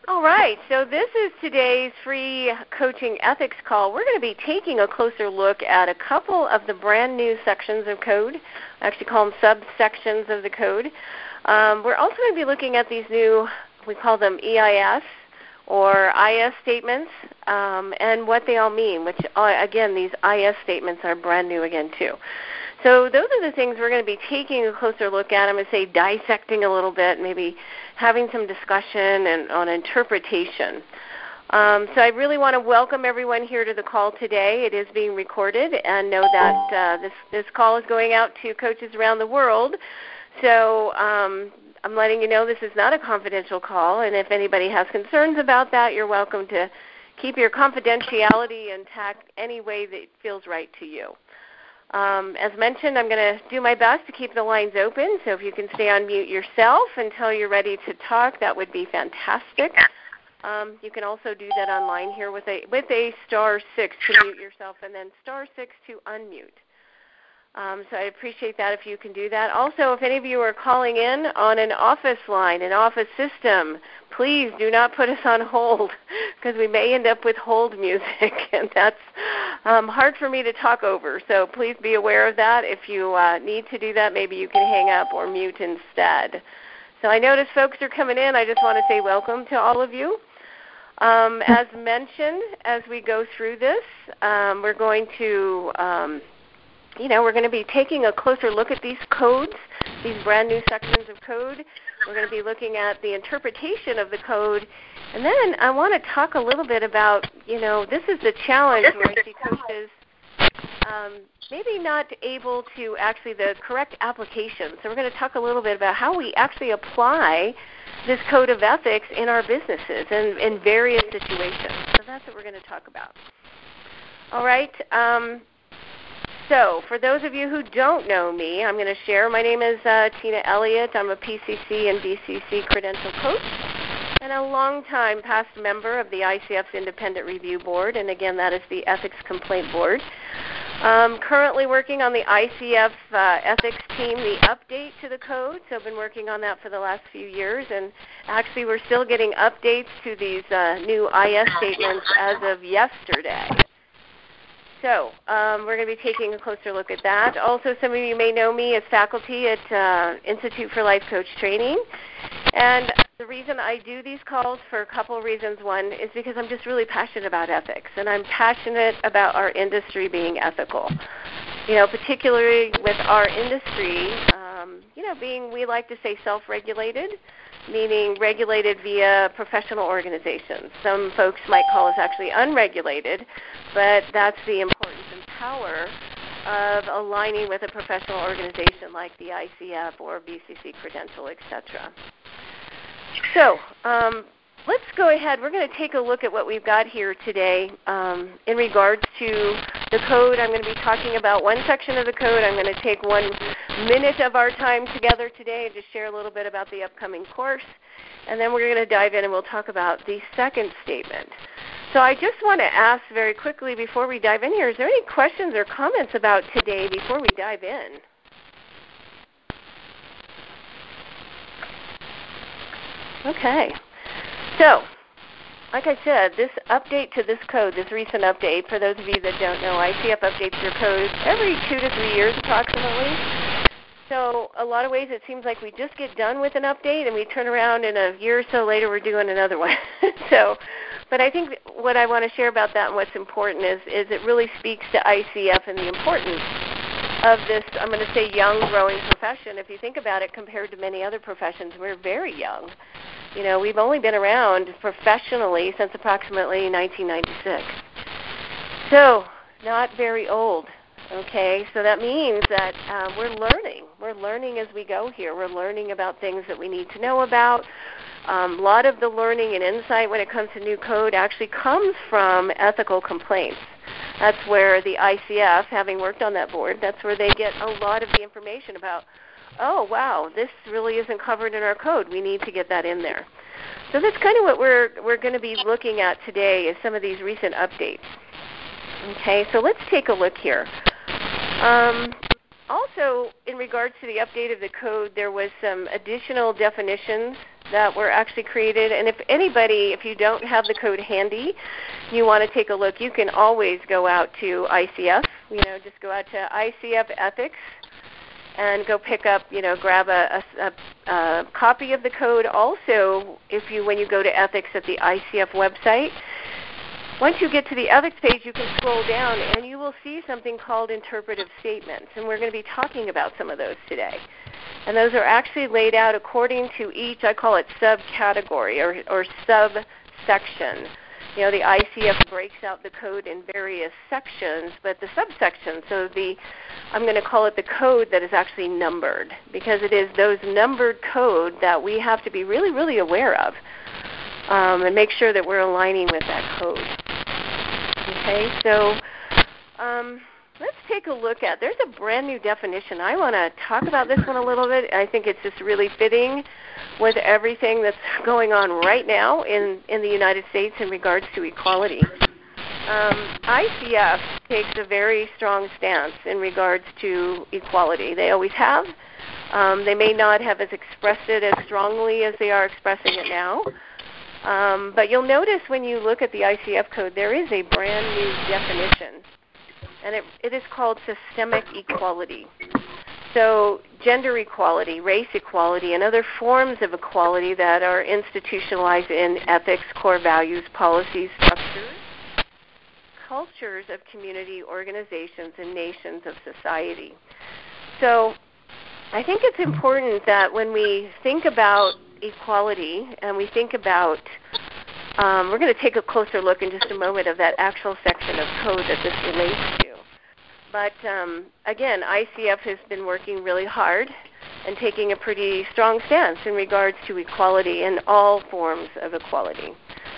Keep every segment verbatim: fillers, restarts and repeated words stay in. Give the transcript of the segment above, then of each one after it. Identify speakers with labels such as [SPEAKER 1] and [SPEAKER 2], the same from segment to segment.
[SPEAKER 1] All right, so this is today's free coaching ethics call. We're going to be taking a closer look at a couple of the brand new sections of code. I actually call them subsections of the code. Um, we're also going to be looking at these new, we call them E I S or I S statements, um, and what they all mean, which, uh, again, these I S statements are brand new again, too. So those are the things we're going to be taking a closer look at. I'm going to say dissecting a little bit, maybe having some discussion and on interpretation. Um, so I really want to welcome everyone here to the call today. It is being recorded, and know that uh, this, this call is going out to coaches around the world. So um, I'm letting you know this is not a confidential call, and if anybody has concerns about that, you're welcome to keep your confidentiality intact any way that feels right to you. Um, as mentioned, I'm going to do my best to keep the lines open, so if you can stay on mute yourself until you're ready to talk, that would be fantastic. Um, you can also do that online here with a with a star six to mute yourself and then star six to unmute. Um, so I appreciate that if you can do that. Also, if any of you are calling in on an office line, an office system, please do not put us on hold because we may end up with hold music, and that's um, hard for me to talk over. So please be aware of that. If you uh, need to do that, maybe you can hang up or mute instead. So I notice folks are coming in. I just want to say welcome to all of you. Um, as mentioned, as we go through this, um, we're going to... Um, You know, we're going to be taking a closer look at these codes, these brand new sections of code. We're going to be looking at the interpretation of the code. And then I want to talk a little bit about, you know, this is the challenge where I see coaches um, maybe not able to actually the correct application. So we're going to talk a little bit about how we actually apply this code of ethics in our businesses and in various situations. So that's what we're going to talk about. All right. Um, So for those of you who don't know me, I'm going to share. My name is uh, Tina Elliott. I'm a P C C and B C C credential coach and a longtime past member of the I C F's Independent Review Board, and again, that is the Ethics Complaint Board. Um, currently working on the I C F uh, ethics team, the update to the code, so I've been working on that for the last few years, and actually we're still getting updates to these uh, new I S statements as of yesterday. So um, we're going to be taking a closer look at that. Also, some of you may know me as faculty at uh, Institute for Life Coach Training. And the reason I do these calls for a couple of reasons. One is because I'm just really passionate about ethics, and I'm passionate about our industry being ethical. You know, particularly with our industry, um, you know, being, we like to say self-regulated, meaning regulated via professional organizations. Some folks might call us actually unregulated, but that's the importance and power of aligning with a professional organization like the I C F or B C C credential, et cetera. So um, let's go ahead. We're going to take a look at what we've got here today um, in regards to the code. I'm going to be talking about one section of the code. I'm going to take one minute of our time together today and just share a little bit about the upcoming course. And then we're going to dive in and we'll talk about the second statement. So I just want to ask very quickly before we dive in here, is there any questions or comments about today before we dive in? Okay. So, like I said, this update to this code, this recent update, for those of you that don't know, I C F updates your code every two to three years approximately. So a lot of ways it seems like we just get done with an update and we turn around and a year or so later we're doing another one. so, but I think what I want to share about that and what's important is, is it really speaks to I C F and the importance of this, I'm going to say, young, growing profession. If you think about it, compared to many other professions, we're very young. You know, we've only been around professionally since approximately nineteen ninety-six. So, not very old. Okay, so that means that uh, we're learning. We're learning as we go here. We're learning about things that we need to know about. Um, a lot of the learning and insight when it comes to new code actually comes from ethical complaints. That's where the I C F, having worked on that board, that's where they get a lot of the information about, oh, wow, this really isn't covered in our code. We need to get that in there. So that's kind of what we're, we're going to be looking at today is some of these recent updates. Okay, so let's take a look here. Um, also, in regards to the update of the code, there was some additional definitions that were actually created. And if anybody, if you don't have the code handy, you want to take a look, you can always go out to I C F. You know, just go out to I C F Ethics and go pick up, you know, grab a, a, a, a copy of the code. Also, if you when you go to Ethics at the I C F website, once you get to the Ethics page, you can scroll down and you will see something called interpretive statements. And we're going to be talking about some of those today. And those are actually laid out according to each, I call it subcategory or, or subsection. You know, the I C F breaks out the code in various sections, but the subsections, so the, I'm going to call it the code that is actually numbered, because it is those numbered code that we have to be really, really aware of um, and make sure that we're aligning with that code. Okay, so um, let's take a look at, there's a brand new definition. I want to talk about this one a little bit. I think it's just really fitting with everything that's going on right now in, in the United States in regards to equality. Um, I C F takes a very strong stance in regards to equality. They always have. Um, they may not have as expressed it as strongly as they are expressing it now. Um, but you'll notice when you look at the I C F code, there is a brand new definition, and it, it is called systemic equality. So gender equality, race equality, and other forms of equality that are institutionalized in ethics, core values, policies, structures, cultures of community, organizations, and nations of society. So I think it's important that when we think about equality and we think about, um, we're going to take a closer look in just a moment of that actual section of code that this relates to. But um, again, I C F has been working really hard and taking a pretty strong stance in regards to equality and all forms of equality.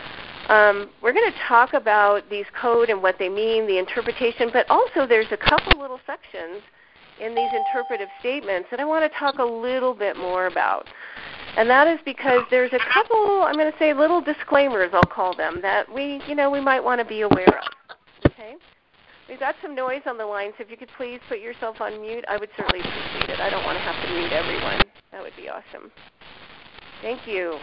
[SPEAKER 1] Um, we're going to talk about these code and what they mean, the interpretation, but also there's a couple little sections in these interpretive statements that I want to talk a little bit more about. And that is because there's a couple, I'm going to say little disclaimers, I'll call them, that we, you know, we might want to be aware of. Okay? We've got some noise on the line, so if you could please put yourself on mute, I would certainly appreciate it. I don't want to have to mute everyone. That would be awesome. Thank you.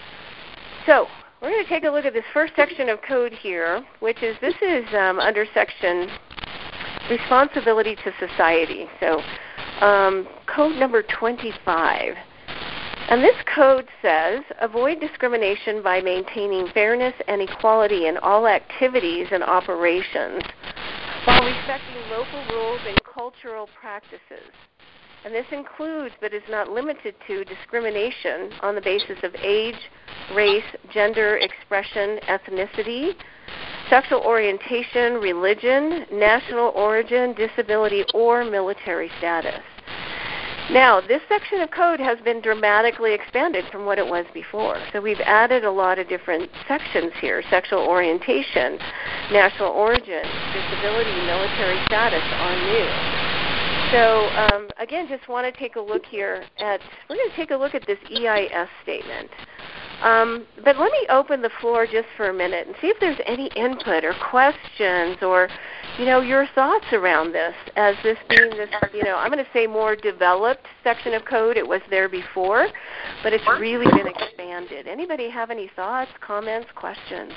[SPEAKER 1] So we're going to take a look at this first section of code here, which is, this is um, under section responsibility to society. So um, code number twenty-five. And this code says, avoid discrimination by maintaining fairness and equality in all activities and operations while respecting local rules and cultural practices. And this includes, but is not limited to, discrimination on the basis of age, race, gender, expression, ethnicity, sexual orientation, religion, national origin, disability, or military status. Now, this section of code has been dramatically expanded from what it was before. So we've added a lot of different sections here. Sexual orientation, national origin, disability, military status are new. So um, again, just want to take a look here at, we're going to take a look at this E I S statement. Um, but let me open the floor just for a minute and see if there's any input or questions or, you know, your thoughts around this, as this being this, you know, I'm going to say more developed section of code. It was there before, but it's really been expanded. Anybody have any thoughts, comments, questions?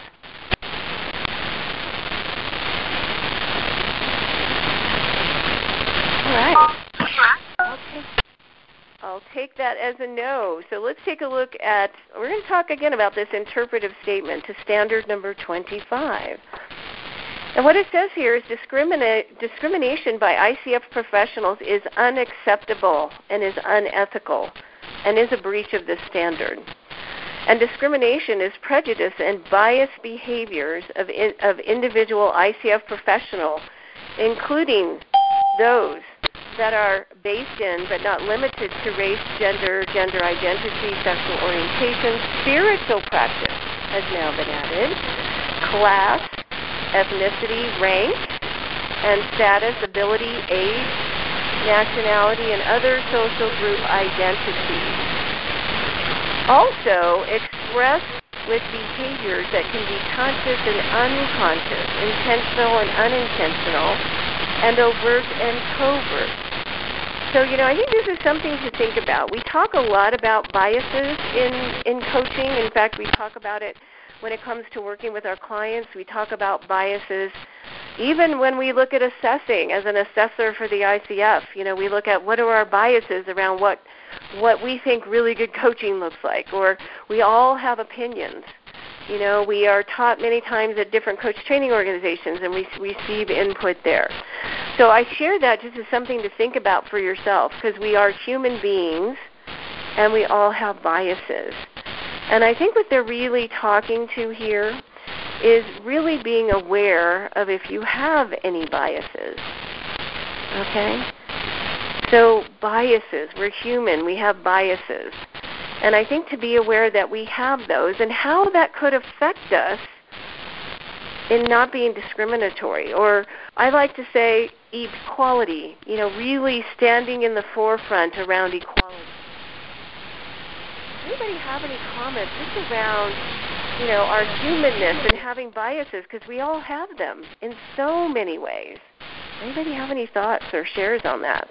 [SPEAKER 1] All right. Okay. I'll take that as a no. So let's take a look at, we're going to talk again about this interpretive statement to standard number twenty-five. And what it says here is discriminate, discrimination by I C F professionals is unacceptable and is unethical and is a breach of this standard. And discrimination is prejudice and biased behaviors of, in, of individual I C F professionals, including those that are based in but not limited to race, gender, gender identity, sexual orientation. Spiritual practice has now been added. Class, ethnicity, rank, and status, ability, age, nationality, and other social group identities. Also, expressed with behaviors that can be conscious and unconscious, intentional and unintentional, and overt and covert. So, you know, I think this is something to think about. We talk a lot about biases in, in coaching. In fact, we talk about it when it comes to working with our clients. We talk about biases even when we look at assessing as an assessor for the I C F. You know, we look at what are our biases around what what we think really good coaching looks like, or we all have opinions. You know, we are taught many times at different coach training organizations, and we receive input there. So I share that just as something to think about for yourself, because we are human beings, and we all have biases. And I think what they're really talking to here is really being aware of if you have any biases. Okay? So biases, we're human, we have biases. And I think to be aware that we have those and how that could affect us in not being discriminatory. Or I like to say equality, you know, really standing in the forefront around equality. Does anybody have any comments just around, you know, our humanness and having biases? Because we all have them in so many ways. Anybody have any thoughts or shares on that?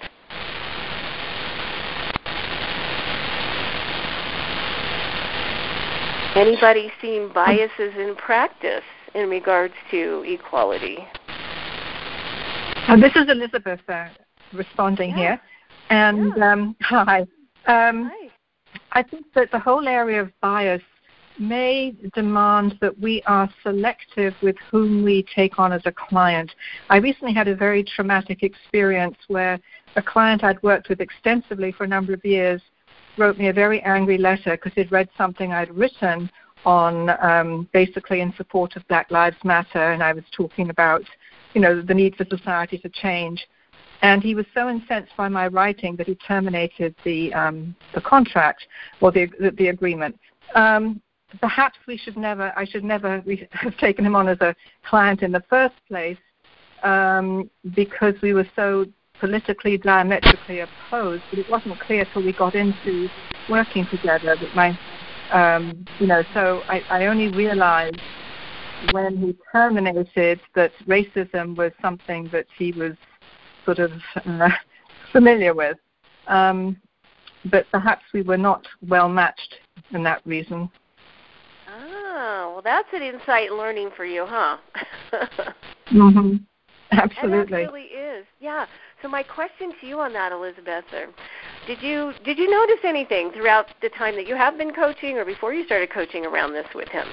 [SPEAKER 1] Anybody seen biases in practice in regards to equality?
[SPEAKER 2] Uh, this is Elizabeth uh, responding
[SPEAKER 1] yeah.
[SPEAKER 2] here. And
[SPEAKER 1] yeah.
[SPEAKER 2] um, hi. Um,
[SPEAKER 1] hi.
[SPEAKER 2] I think that the whole area of bias may demand that we are selective with whom we take on as a client. I recently had a very traumatic experience where a client I'd worked with extensively for a number of years wrote me a very angry letter because he'd read something I'd written on um, basically in support of Black Lives Matter, and I was talking about, you know, the need for society to change. And he was so incensed by my writing that he terminated the um, the contract or the the, the agreement. Um, perhaps we should never, I should never have taken him on as a client in the first place um, because we were so politically diametrically opposed, but it wasn't clear till we got into working together that my, um, you know, so I, I only realized when he terminated that racism was something that he was sort of uh, familiar with. Um, but perhaps we were not well matched in that reason.
[SPEAKER 1] Oh, well, that's an insight learning for you, huh?
[SPEAKER 2] mm-hmm. Absolutely.
[SPEAKER 1] It really is, yeah. So my question to you on that, Elizabeth, or did you did you notice anything throughout the time that you have been coaching or before you started coaching around this with him?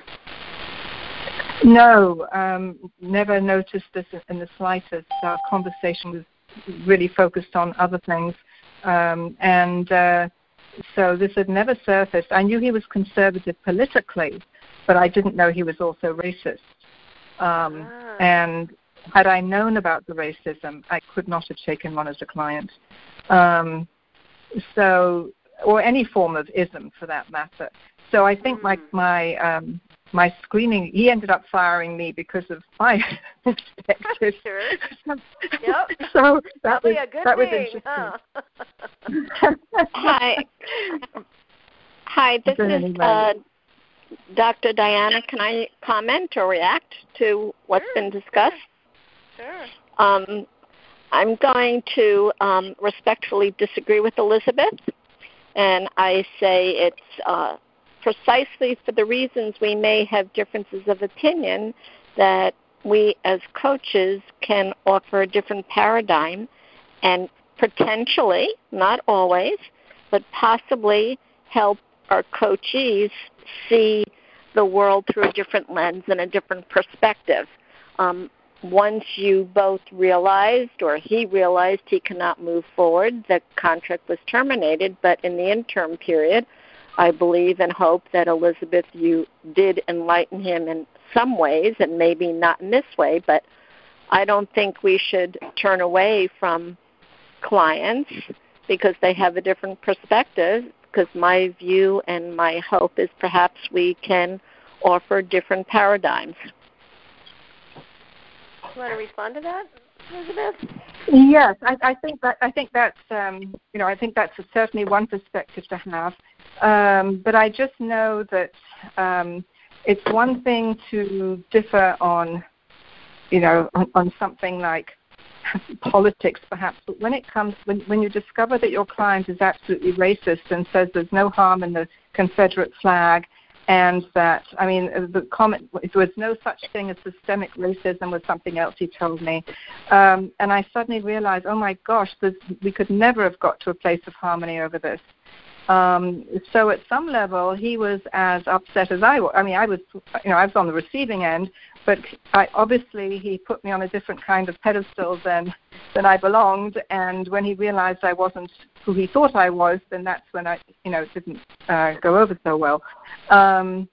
[SPEAKER 2] No, um, never noticed this in the slightest. Our conversation was really focused on other things. Um, and uh, so this had never surfaced. I knew he was conservative politically, but I didn't know he was also racist. Um,
[SPEAKER 1] ah.
[SPEAKER 2] And had I known about the racism, I could not have taken one as a client. Um, so, or any form of ism for that matter. So I think mm. my my um, my screening, he ended up firing me because of my perspective.
[SPEAKER 1] Sure. Yep.
[SPEAKER 2] So that
[SPEAKER 1] Probably
[SPEAKER 2] was
[SPEAKER 1] a good
[SPEAKER 2] that
[SPEAKER 1] thing,
[SPEAKER 2] was interesting.
[SPEAKER 1] Huh?
[SPEAKER 3] Hi. Hi, this is uh, Doctor Diana. Can I comment or react to what's
[SPEAKER 1] sure.
[SPEAKER 3] been discussed?
[SPEAKER 1] Sure.
[SPEAKER 3] Um, I'm going to um, respectfully disagree with Elizabeth, and I say it's uh, precisely for the reasons we may have differences of opinion that we as coaches can offer a different paradigm and potentially, not always, but possibly help our coachees see the world through a different lens and a different perspective. Um, once you both realized, or he realized he cannot move forward, the contract was terminated, but in the interim period, I believe and hope that, Elizabeth, you did enlighten him in some ways, and maybe not in this way, but I don't think we should turn away from clients because they have a different perspective, because my view and my hope is perhaps we can offer different paradigms.
[SPEAKER 1] You want to respond to that, Elizabeth?
[SPEAKER 2] Yes, I, I think that I think that's um, you know I think that's certainly one perspective to have. Um, but I just know that um, it's one thing to differ on, you know, on, on something like politics perhaps, but when it comes, when, when you discover that your client is absolutely racist and says there's no harm in the Confederate flag, and that, I mean, the comment, there was no such thing as systemic racism was something else he told me. Um, and I suddenly realized, oh my gosh, we could never have got to a place of harmony over this. Um, so at some level, he was as upset as I was. I mean, I was, you know, I was on the receiving end, but I, obviously he put me on a different kind of pedestal than than I belonged. And when he realized I wasn't who he thought I was, then that's when I, you know, it didn't uh, go over so well. Um,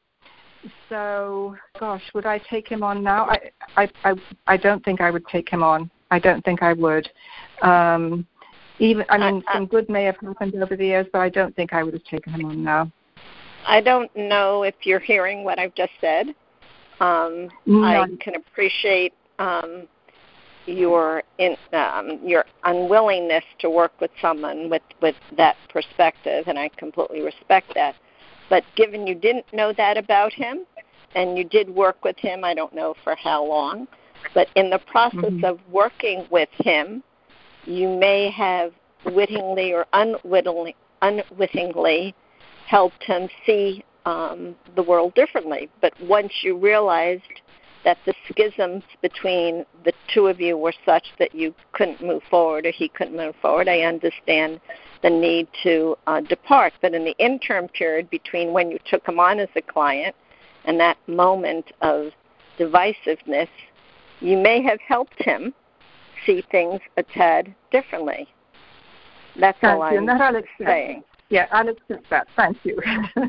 [SPEAKER 2] so, gosh, would I take him on now? I, I, I, I don't think I would take him on. I don't think I would. Um, Even, I mean, some good may have happened over the years, but I don't think I would have taken him on now.
[SPEAKER 3] I don't know if you're hearing what I've just said. Um,
[SPEAKER 2] no.
[SPEAKER 3] I can appreciate um, your in, um, your unwillingness to work with someone with, with that perspective, and I completely respect that. But given you didn't know that about him, and you did work with him, I don't know for how long, but in the process mm-hmm. of working with him, you may have wittingly or unwittingly, unwittingly helped him see um, the world differently. But once you realized that the schisms between the two of you were such that you couldn't move forward or he couldn't move forward, I understand the need to uh, depart. But in the interim period between when you took him on as a client and that moment of divisiveness, you may have helped him see things a tad differently. That's
[SPEAKER 2] Thank
[SPEAKER 3] all
[SPEAKER 2] you.
[SPEAKER 3] I'm
[SPEAKER 2] and that I'll accept.
[SPEAKER 3] saying.
[SPEAKER 2] Yeah, I'll accept that. Thank you.
[SPEAKER 1] yeah,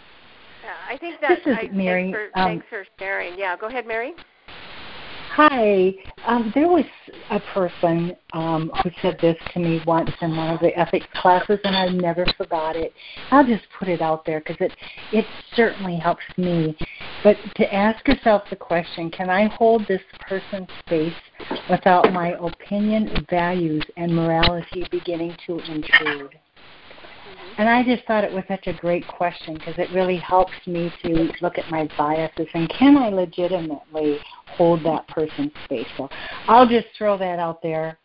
[SPEAKER 1] I think that's
[SPEAKER 4] this is
[SPEAKER 1] I,
[SPEAKER 4] Mary.
[SPEAKER 1] Thanks for,
[SPEAKER 4] um,
[SPEAKER 1] thanks for sharing. Yeah, go ahead, Mary.
[SPEAKER 4] Hi. Um, there was a person um, who said this to me once in one of the ethics classes, and I never forgot it. I'll just put it out there because it, it certainly helps me. But to ask yourself the question, can I hold this person's space without my opinion, values, and morality beginning to intrude? And I just thought it was such a great question because it really helps me to look at my biases and can I legitimately hold that person's space. So I'll just throw that out there,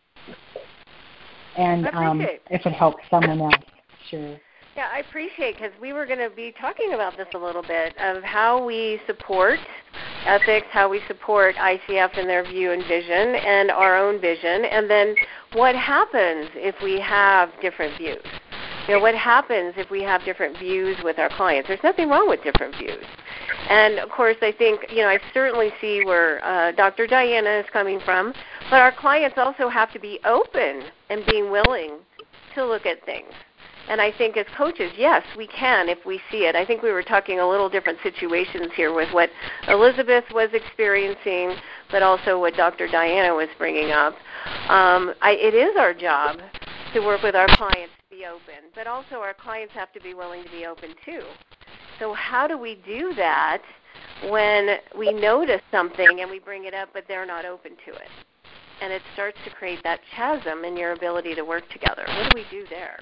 [SPEAKER 4] and um, if it helps someone else, sure.
[SPEAKER 1] Yeah, I appreciate because we were going to be talking about this a little bit of how we support ethics, how we support I C F in their view and vision and our own vision, and then what happens if we have different views. You know, what happens if we have different views with our clients? There's nothing wrong with different views. And, of course, I think, you know, I certainly see where uh, Doctor Diana is coming from, but our clients also have to be open and being willing to look at things. And I think as coaches, yes, we can if we see it. I think we were talking a little different situations here with what Elizabeth was experiencing, but also what Doctor Diana was bringing up. Um, I, it is our job to work with our clients to be open, but also our clients have to be willing to be open too. So how do we do that when we notice something and we bring it up, but they're not open to it? And it starts to create that chasm in your ability to work together. What do we do there?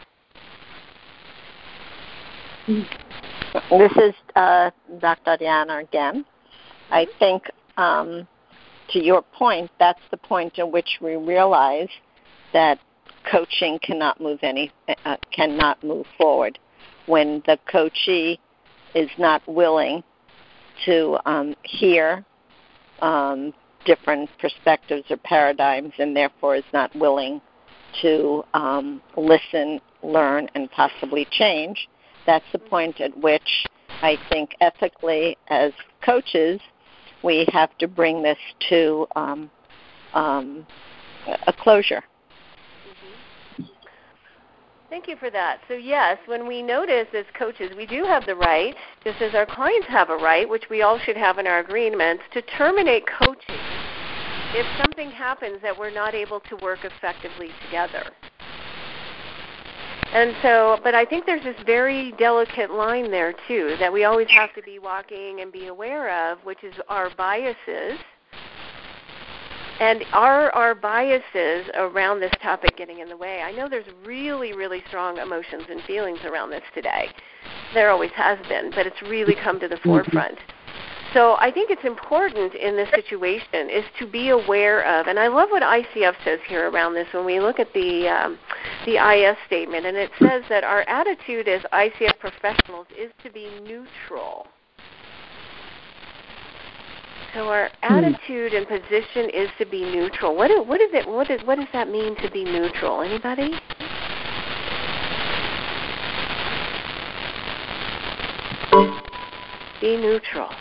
[SPEAKER 3] This is uh, Doctor Diana again. I think, um, to your point, that's the point at which we realize that coaching cannot move any uh, cannot move forward when the coachee is not willing to um, hear um, different perspectives or paradigms, and therefore is not willing to um, listen, learn, and possibly change. That's the point at which I think ethically as coaches we have to bring this to um, um, a closure.
[SPEAKER 1] Thank you for that. So yes, when we notice as coaches, we do have the right, just as our clients have a right, which we all should have in our agreements, to terminate coaching if something happens that we're not able to work effectively together. And so, but I think there's this very delicate line there too that we always have to be walking and be aware of, which is our biases. And are our biases around this topic getting in the way? I know there's really, really strong emotions and feelings around this today. There always has been, but it's really come to the forefront. So I think it's important in this situation is to be aware of, and I love what I C F says here around this when we look at the um, the I S statement, and it says that our attitude as I C F professionals is to be neutral. So our attitude and position is to be neutral. What do, what is it? What does what does that mean to be neutral? Anybody? Be neutral.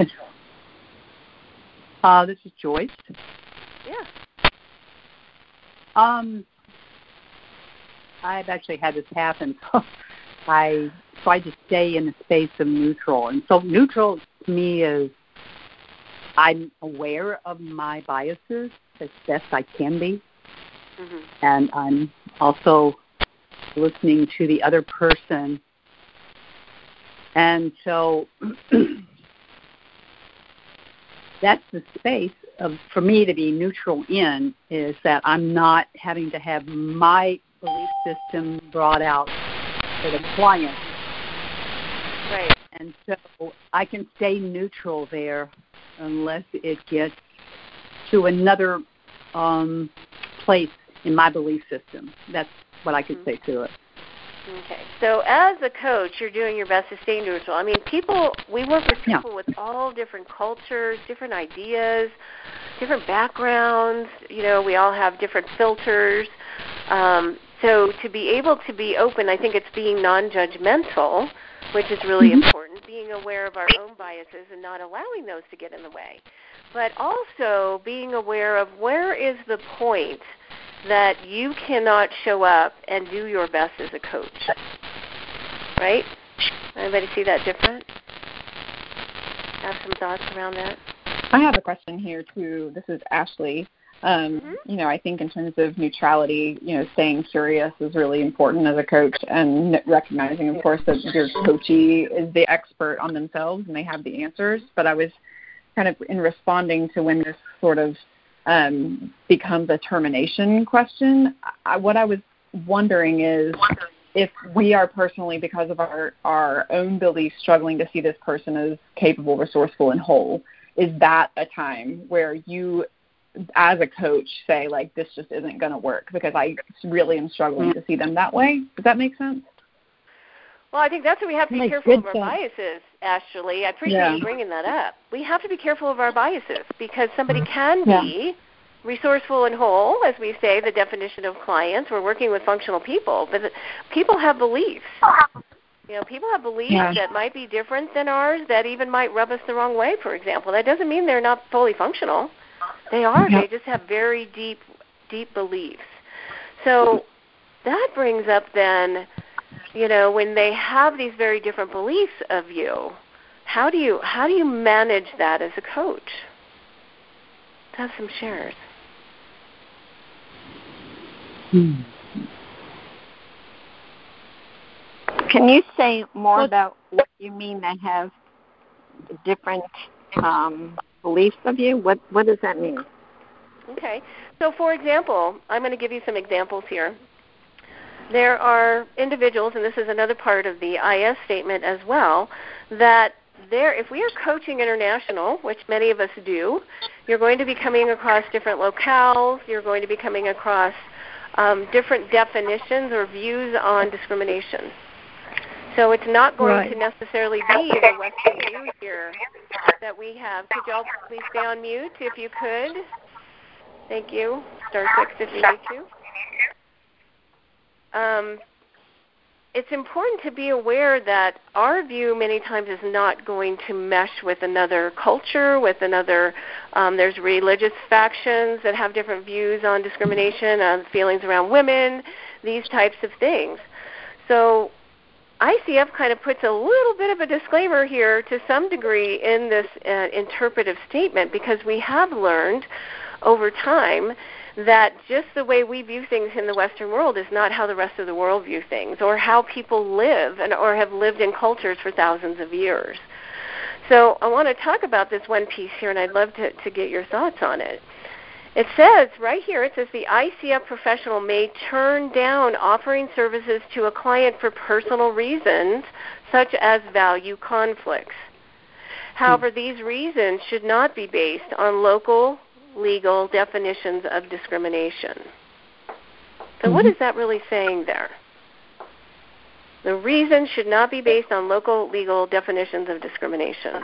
[SPEAKER 5] uh, this is Joyce.
[SPEAKER 1] Yeah.
[SPEAKER 5] Um, I've actually had this happen. So I try to stay in the space of neutral, and so neutral to me is I'm aware of my biases as best I can be, mm-hmm. and I'm also listening to the other person. And so that's the space of, for me to be neutral in, is that I'm not having to have my belief system brought out for the client.
[SPEAKER 1] Right.
[SPEAKER 5] And so I can stay neutral there unless it gets to another um, place in my belief system. That's what I could mm-hmm. say to it.
[SPEAKER 1] Okay. So as a coach, you're doing your best to stay neutral. I mean, people, we work with people yeah. with all different cultures, different ideas, different backgrounds. You know, we all have different filters. Um, so to be able to be open, I think it's being non-judgmental, which is really mm-hmm. important, being aware of our own biases and not allowing those to get in the way. But also being aware of where is the point that you cannot show up and do your best as a coach, right? Anybody see that different? Have some thoughts around that?
[SPEAKER 6] I have a question here, too. This is Ashley. Um, mm-hmm. You know, I think in terms of neutrality, you know, staying curious is really important as a coach, and recognizing, of course, that your coachee is the expert on themselves and they have the answers. But I was kind of in responding to when this sort of um, becomes a termination question. I, what I was wondering is if we are personally, because of our, our own beliefs, struggling to see this person as capable, resourceful, and whole, is that a time where you, as a coach, say, like, this just isn't going to work because I really am struggling to see them that way? Does that make sense?
[SPEAKER 1] Well, I think that's why we have to be careful of our biases, Ashley. I appreciate yeah. you bringing that up. We have to be careful of our biases because somebody can be yeah. resourceful and whole, as we say, the definition of clients. We're working with functional people, but people have beliefs. You know, people have beliefs yeah. that might be different than ours, that even might rub us the wrong way, for example. That doesn't mean they're not fully functional. They are. Yeah. They just have very deep, deep beliefs. So that brings up then, you know, when they have these very different beliefs of you, how do you how do you manage that as a coach? Have some shares.
[SPEAKER 3] Hmm. Can you say more well, about what you mean they have different um, beliefs of you? What what does that mean?
[SPEAKER 1] Okay. So, for example, I'm going to give you some examples here. There are individuals, and this is another part of the I S statement as well, that there, if we are coaching international, which many of us do, you're going to be coming across different locales, you're going to be coming across um, different definitions or views on discrimination. So it's not going right. to necessarily be the Western view here that we have. Could y'all please stay on mute if you could? Thank you. Star six if you need to. Um, it's important to be aware that our view many times is not going to mesh with another culture, with another, um, there's religious factions that have different views on discrimination, on feelings around women, these types of things. So I C F kind of puts a little bit of a disclaimer here to some degree in this uh, interpretive statement, because we have learned over time that just the way we view things in the Western world is not how the rest of the world view things, or how people live and or have lived in cultures for thousands of years. So I want to talk about this one piece here, and I'd love to, to get your thoughts on it. It says right here, it says the I C F professional may turn down offering services to a client for personal reasons, such as value conflicts. However, these reasons should not be based on local legal definitions of discrimination. So mm-hmm. what is that really saying there? The reason should not be based on local legal definitions of discrimination.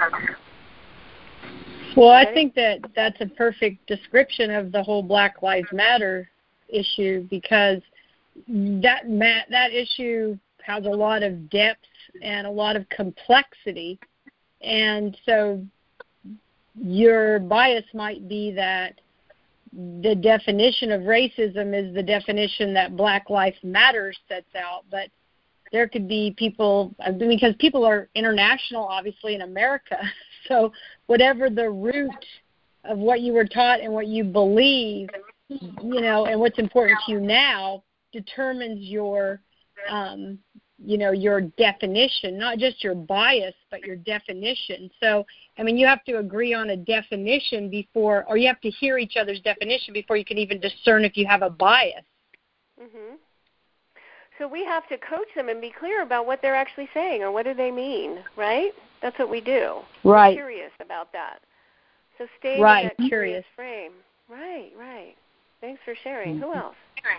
[SPEAKER 7] Well, I think that that's a perfect description of the whole Black Lives Matter issue, because that ma- that issue has a lot of depth and a lot of complexity. And so your bias might be that the definition of racism is the definition that Black Lives Matter sets out, but there could be people, because people are international, obviously, in America. So whatever the root of what you were taught and what you believe, you know, and what's important to you now determines your, um, you know, your definition, not just your bias, but your definition. So, I mean, you have to agree on a definition before, or you have to hear each other's definition before you can even discern if you have a bias.
[SPEAKER 1] Mm-hmm. So we have to coach them and be clear about what they're actually saying or what do they mean, right? That's what we do.
[SPEAKER 7] Right.
[SPEAKER 1] We're curious about that. So stay
[SPEAKER 7] right.
[SPEAKER 1] in that
[SPEAKER 7] curious
[SPEAKER 1] frame. Right, right. Thanks for sharing. Mm-hmm. Who else?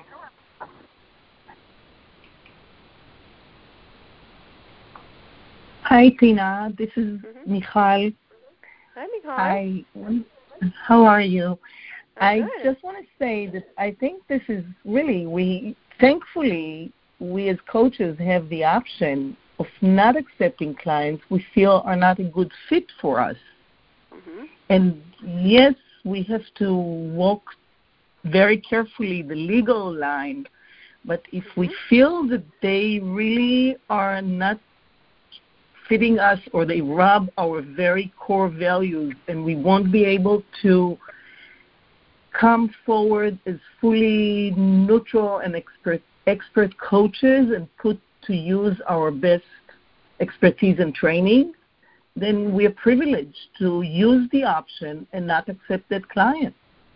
[SPEAKER 8] Hi, Tina. This is mm-hmm. Michal.
[SPEAKER 1] Hi, Michal.
[SPEAKER 8] Hi. How are you?
[SPEAKER 1] I'm
[SPEAKER 8] I
[SPEAKER 1] good.
[SPEAKER 8] just want to say that I think this is really, we thankfully, we as coaches have the option of not accepting clients we feel are not a good fit for us.
[SPEAKER 1] Mm-hmm.
[SPEAKER 8] And yes, we have to walk very carefully the legal line, but if mm-hmm. we feel that they really are not fitting us or they rob our very core values and we won't be able to come forward as fully neutral and expert expert coaches and put to use our best expertise and training, then we are privileged to use the option and not accept that client.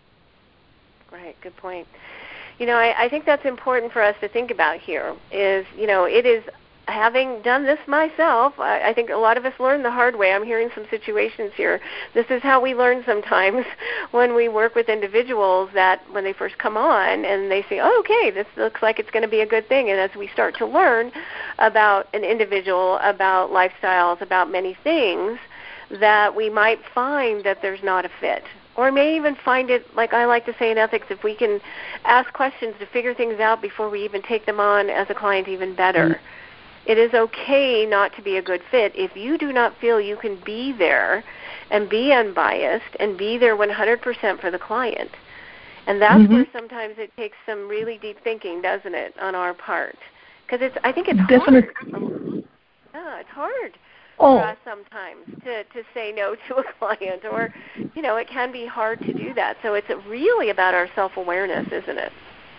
[SPEAKER 1] Right, good point. You know, I, I think that's important for us to think about here is, you know, it is, having done this myself, I, I think a lot of us learn the hard way. I'm hearing some situations here. This is how we learn sometimes when we work with individuals that when they first come on and they say, oh, okay, this looks like it's going to be a good thing. And as we start to learn about an individual, about lifestyles, about many things, that we might find that there's not a fit. Or may even find it, like I like to say in ethics, if we can ask questions to figure things out before we even take them on as a client, even better. Mm-hmm. It is okay not to be a good fit if you do not feel you can be there and be unbiased and be there one hundred percent for the client. And that's mm-hmm. where sometimes it takes some really deep thinking, doesn't it, on our part? Because it's, I think it's
[SPEAKER 8] Definitely.
[SPEAKER 1] hard. Yeah, it's hard
[SPEAKER 8] oh.
[SPEAKER 1] for us sometimes to, to say no to a client, or, you know, it can be hard to do that. So it's really about our self-awareness, isn't it?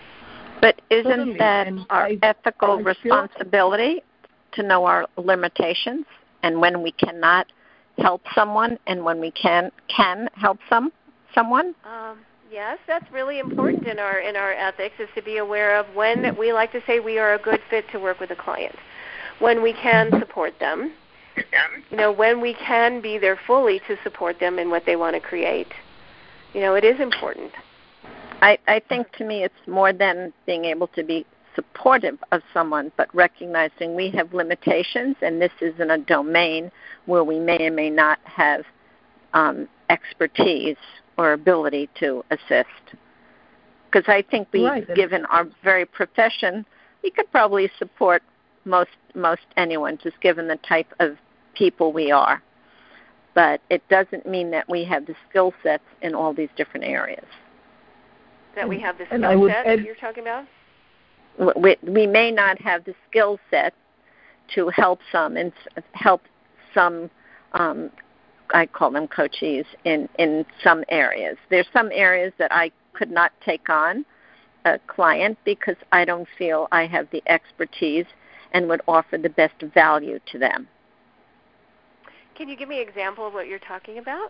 [SPEAKER 3] But isn't
[SPEAKER 8] Totally.
[SPEAKER 3] that
[SPEAKER 8] and
[SPEAKER 3] our
[SPEAKER 8] I,
[SPEAKER 3] ethical
[SPEAKER 8] I
[SPEAKER 3] responsibility to know our limitations and when we cannot help someone and when we can can help some someone?
[SPEAKER 1] Um, yes, that's really important in our in our ethics, is to be aware of when we like to say we are a good fit to work with a client, when we can support them, you know, when we can be there fully to support them in what they want to create. You know, it is important.
[SPEAKER 3] I, I think to me it's more than being able to be supportive of someone, but recognizing we have limitations and this is in a domain where we may or may not have um, expertise or ability to assist. Because I think we,
[SPEAKER 8] right.
[SPEAKER 3] given our very profession, we could probably support most most anyone, just given the type of people we are. But it doesn't mean that we have the skill sets in all these different areas.
[SPEAKER 1] That we have the
[SPEAKER 8] and
[SPEAKER 1] skill
[SPEAKER 8] set
[SPEAKER 1] that you're talking about?
[SPEAKER 3] We, we may not have the skill set to help some and help some, um, I call them coachees, in, in some areas. There's some areas that I could not take on a client because I don't feel I have the expertise and would offer the best value to them.
[SPEAKER 1] Can you give me an example of what you're talking about?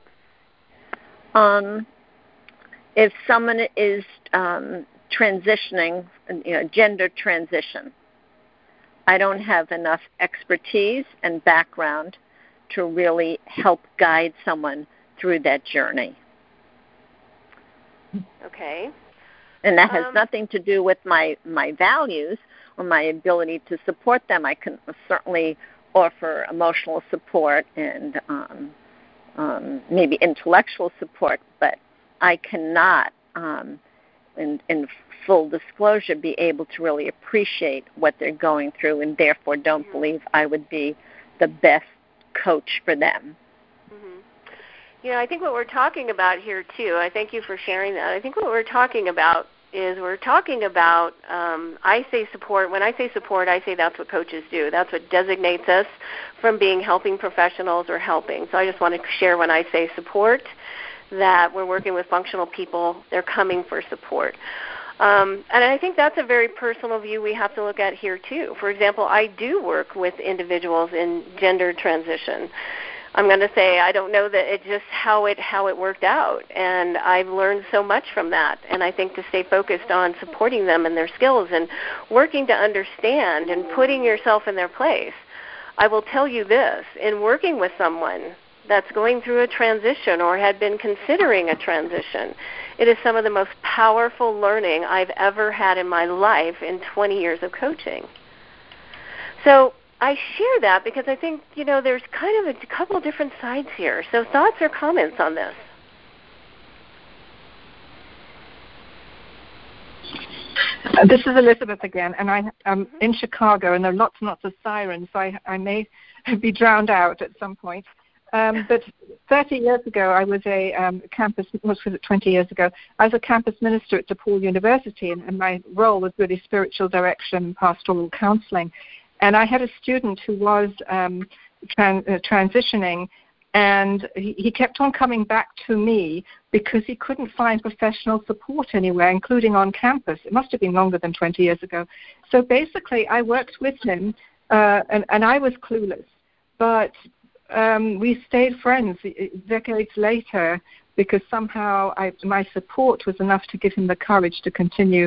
[SPEAKER 3] Um, if someone is um, transitioning, you know, gender transition, I don't have enough expertise and background to really help guide someone through that journey.
[SPEAKER 1] Okay.
[SPEAKER 3] And that has
[SPEAKER 1] um,
[SPEAKER 3] nothing to do with my, my values or my ability to support them. I can certainly offer emotional support and um, um, maybe intellectual support, but I cannot, um, in, in full disclosure, be able to really appreciate what they're going through, and therefore don't mm-hmm. believe I would be the best coach for them.
[SPEAKER 1] Mm-hmm. You know, I think what we're talking about here, too, I thank you for sharing that. I think what we're talking about is we're talking about, um, I say support. When I say support, I say that's what coaches do. That's what designates us from being helping professionals or helping. So I just want to share when I say support that we're working with functional people. They're coming for support. Um, and I think that's a very personal view we have to look at here, too. For example, I do work with individuals in gender transition. I'm going to say I don't know that it's just how it how it worked out, and I've learned so much from that. And I think to stay focused on supporting them and their skills and working to understand and putting yourself in their place. I will tell you this, in working with someone that's going through a transition or had been considering a transition, it is some of the most powerful learning I've ever had in my life in twenty years of coaching. So I share that because I think, you know, there's kind of a couple of different sides here. So thoughts or comments on this?
[SPEAKER 2] Uh, this is Elizabeth again, and I, I'm mm-hmm. in Chicago, and there are lots and lots of sirens, so I, I may be drowned out at some point. Um, but thirty years ago, I was a um, campus, what was it, twenty years ago, I was a campus minister at DePaul University, and, and my role was really spiritual direction, pastoral counseling. And I had a student who was um, tran- uh, transitioning, and he, he kept on coming back to me because he couldn't find professional support anywhere, including on campus. It must have been longer than twenty years ago. So basically, I worked with him, uh, and, and I was clueless. But um, we stayed friends decades later because somehow I, my support was enough to give him the courage to continue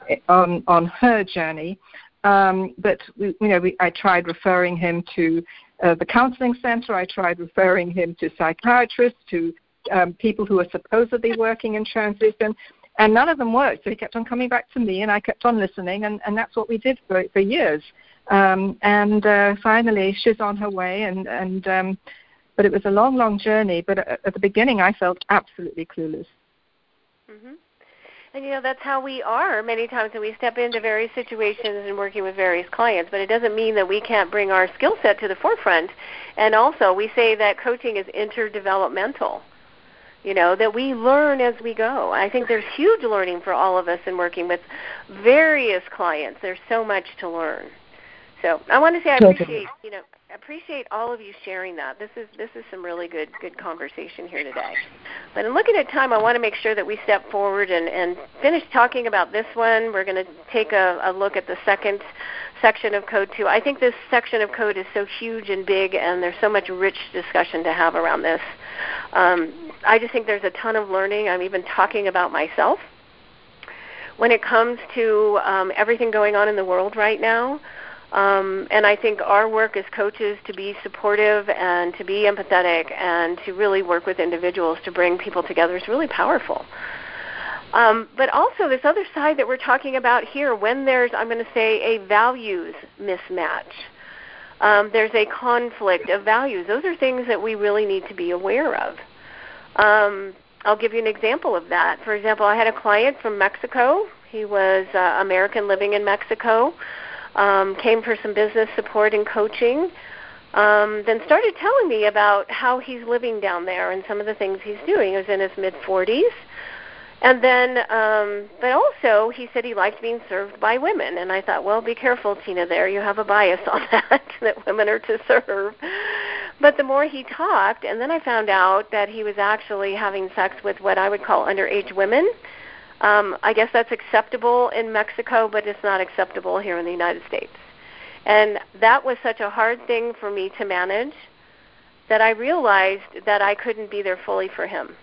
[SPEAKER 2] on, on her journey. Um, but we, you know, we, I tried referring him to uh, the counseling center. I tried referring him to psychiatrists, to um, people who are supposedly working in transition, and none of them worked. So he kept on coming back to me, and I kept on listening, and, and that's what we did for, for years. Um, and uh, finally, she's on her way, and and um, but it was a long, long journey. But at, at the beginning, I felt absolutely clueless.
[SPEAKER 1] Mm-hmm. And, you know, that's how we are many times when we step into various situations and working with various clients. But it doesn't mean that we can't bring our skill set to the forefront. And also, we say that coaching is interdevelopmental, you know, that we learn as we go. I think there's huge learning for all of us in working with various clients. There's so much to learn. So I want to say I appreciate, you know, appreciate all of you sharing that. This is this is some really good good conversation here today. But in looking at time, I want to make sure that we step forward and, and finish talking about this one. We're going to take a, a look at the second section of Code two. I think this section of Code is so huge and big, and there's so much rich discussion to have around this. Um, I just think there's a ton of learning. I'm even talking about myself. When it comes to um, everything going on in the world right now, Um, and I think our work as coaches to be supportive and to be empathetic and to really work with individuals to bring people together is really powerful. Um, but also this other side that we're talking about here, when there's, I'm going to say, a values mismatch, um, there's a conflict of values. Those are things that we really need to be aware of. Um, I'll give you an example of that. For example, I had a client from Mexico. He was uh, American living in Mexico. Um, came for some business support and coaching, um, then started telling me about how he's living down there and some of the things he's doing. He was in his mid-forties. And then, um, but also he said he liked being served by women. And I thought, well, be careful, Tina, there. You have a bias on that, that women are to serve. But the more he talked, and then I found out that he was actually having sex with what I would call underage women. Um, I guess that's acceptable in Mexico, but it's not acceptable here in the United States. And that was such a hard thing for me to manage that I realized that I couldn't be there fully for him.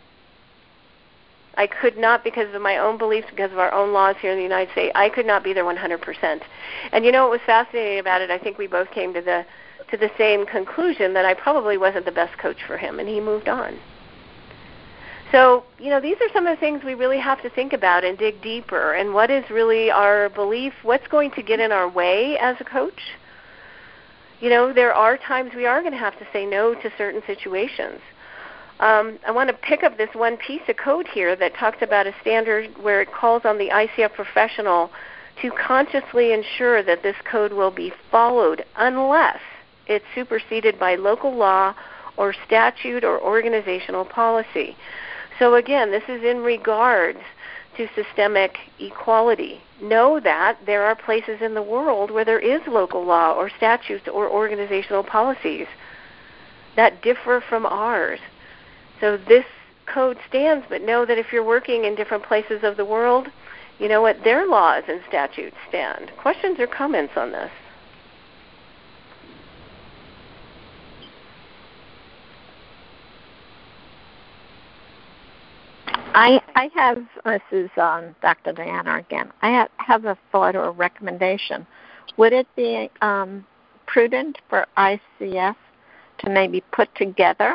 [SPEAKER 1] I could not, because of my own beliefs, because of our own laws here in the United States, I could not be there one hundred percent. And you know what was fascinating about it? I think we both came to the to the same conclusion that I probably wasn't the best coach for him, and he moved on. So, you know, these are some of the things we really have to think about and dig deeper. And what is really our belief? What's going to get in our way as a coach? You know, there are times we are going to have to say no to certain situations. Um, I want to pick up this one piece of code here that talks about a standard where it calls on the I C F professional to consciously ensure that this code will be followed unless it's superseded by local law or statute or organizational policy. So again, this is in regards to systemic equality. Know that there are places in the world where there is local law or statutes or organizational policies that differ from ours. So this code stands, but know that if you're working in different places of the world, you know what, their laws and statutes stand. Questions or comments on this?
[SPEAKER 3] I, I have, this is um, Doctor Diana again, I have, have a thought or a recommendation. Would it be um, prudent for I C F to maybe put together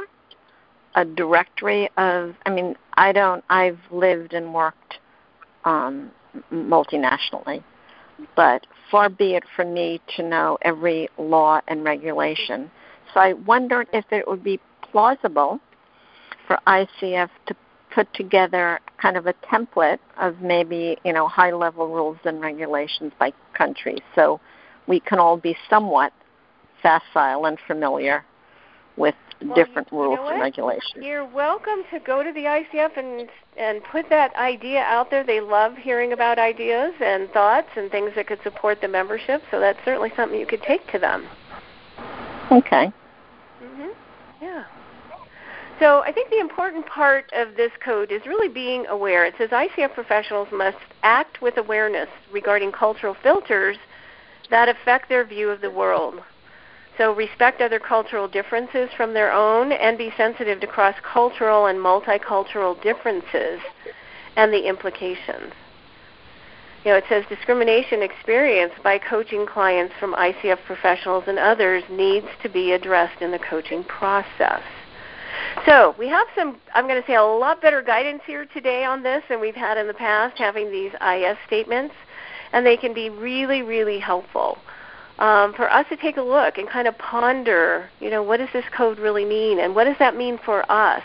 [SPEAKER 3] a directory of, I mean, I don't, I've lived and worked um, multinationally, but far be it from me to know every law and regulation. So I wondered if it would be plausible for I C F to put together kind of a template of maybe, you know, high-level rules and regulations by country, so we can all be somewhat facile and familiar with well, different
[SPEAKER 1] you,
[SPEAKER 3] rules
[SPEAKER 1] you know
[SPEAKER 3] and regulations.
[SPEAKER 1] You're welcome to go to the I C F and and put that idea out there. They love hearing about ideas and thoughts and things that could support the membership, so that's certainly something you could take to them.
[SPEAKER 3] Okay.
[SPEAKER 1] Mhm. Yeah. So I think the important part of this code is really being aware. It says I C F professionals must act with awareness regarding cultural filters that affect their view of the world. So respect other cultural differences from their own and be sensitive to cross-cultural and multicultural differences and the implications. You know, it says discrimination experienced by coaching clients from I C F professionals and others needs to be addressed in the coaching process. So we have some, I'm going to say, a lot better guidance here today on this than we've had in the past, having these I S statements, and they can be really, really helpful um, for us to take a look and kind of ponder, you know, what does this code really mean, and what does that mean for us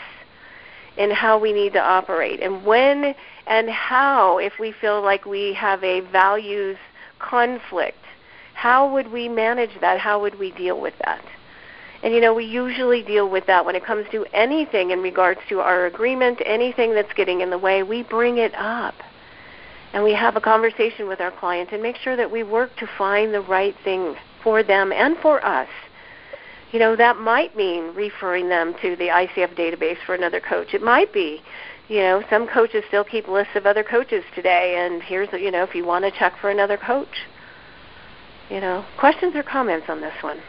[SPEAKER 1] in how we need to operate, and when and how, if we feel like we have a values conflict, how would we manage that? How would we deal with that? And, you know, we usually deal with that when it comes to anything in regards to our agreement, anything that's getting in the way, we bring it up. And we have a conversation with our client and make sure that we work to find the right thing for them and for us. You know, that might mean referring them to the I C F database for another coach. It might be, you know, some coaches still keep lists of other coaches today, and here's, you know, if you want to check for another coach. You know, questions or comments on this one?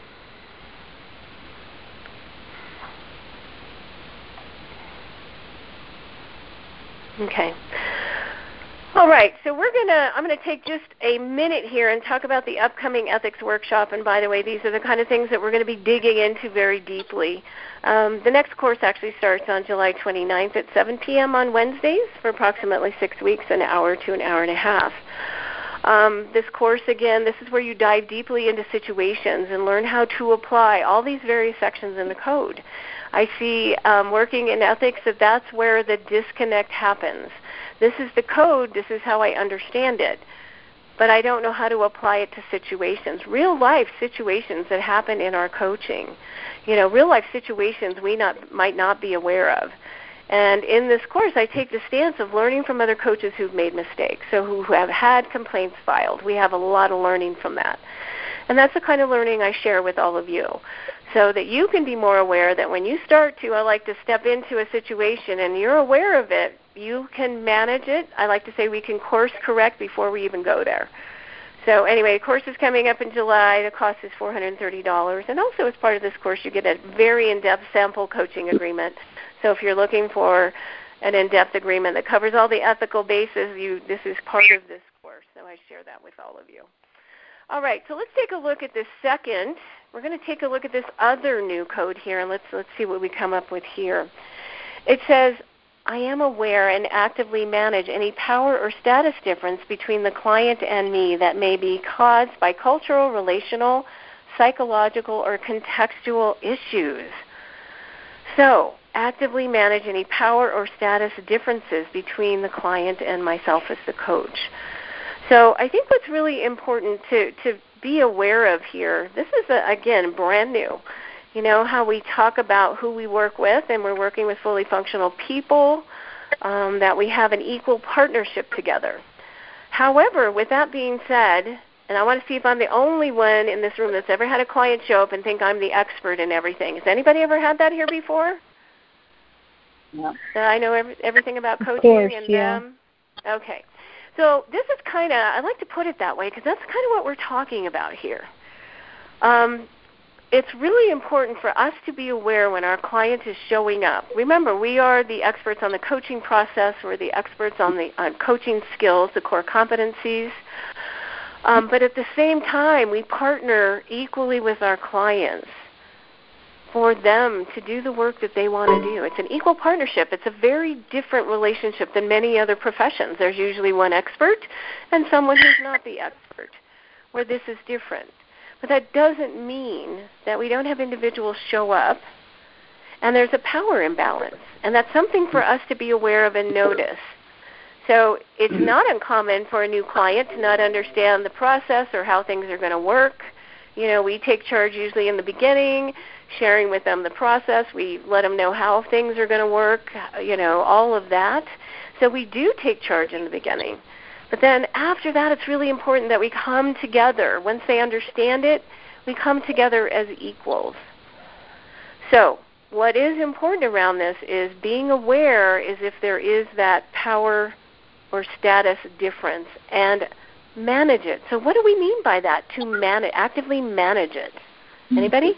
[SPEAKER 1] Okay. All right, so we're gonna. I'm gonna take just a minute here and talk about the upcoming ethics workshop. And by the way, these are the kind of things that we're going to be digging into very deeply. Um, the next course actually starts on July twenty-ninth at seven p.m. on Wednesdays for approximately six weeks, an hour to an hour and a half. Um, this course, again, this is where you dive deeply into situations and learn how to apply all these various sections in the code. I see um, working in ethics that that's where the disconnect happens. This is the code, this is how I understand it, but I don't know how to apply it to situations, real life situations that happen in our coaching. You know, real life situations we not, might not be aware of. And in this course, I take the stance of learning from other coaches who've made mistakes, so who have had complaints filed. We have a lot of learning from that. And that's the kind of learning I share with all of you, so that you can be more aware that when you start to, I like to step into a situation and you're aware of it, you can manage it. I like to say we can course correct before we even go there. So anyway, the course is coming up in July. The cost is four hundred thirty dollars. And also as part of this course, you get a very in-depth sample coaching agreement. So if you're looking for an in-depth agreement that covers all the ethical bases, you, this is part of this course. So I share that with all of you. All right, so let's take a look at this second. We're going to take a look at this other new code here, and let's let's see what we come up with here. It says, I am aware and actively manage any power or status difference between the client and me that may be caused by cultural, relational, psychological, or contextual issues. So, actively manage any power or status differences between the client and myself as the coach. So I think what's really important to, to be aware of here, this is, a, again, brand new. You know, how we talk about who we work with, and we're working with fully functional people, um, that we have an equal partnership together. However, with that being said, and I want to see if I'm the only one in this room that's ever had a client show up and think I'm the expert in everything. Has anybody ever had that here before?
[SPEAKER 5] Yeah.
[SPEAKER 1] That I know every, everything about coaching
[SPEAKER 2] course,
[SPEAKER 1] and
[SPEAKER 2] yeah.
[SPEAKER 1] them? Okay. So this is kind of, I like to put it that way because that's kind of what we're talking about here. Um, it's really important for us to be aware when our client is showing up. Remember, we are the experts on the coaching process. We're the experts on the on coaching skills, the core competencies. Um, but at the same time, we partner equally with our clients for them to do the work that they want to do. It's an equal partnership. It's a very different relationship than many other professions. There's usually one expert and someone who's not the expert, where this is different. But that doesn't mean that we don't have individuals show up and there's a power imbalance. And that's something for us to be aware of and notice. So it's not uncommon for a new client to not understand the process or how things are going to work. You know, we take charge usually in the beginning, sharing with them the process. We let them know how things are going to work, you know, all of that. So we do take charge in the beginning. But then after that, it's really important that we come together. Once they understand it, we come together as equals. So what is important around this is being aware is if there is that power or status difference, and manage it. So what do we mean by that, to manage, actively manage it? Anybody?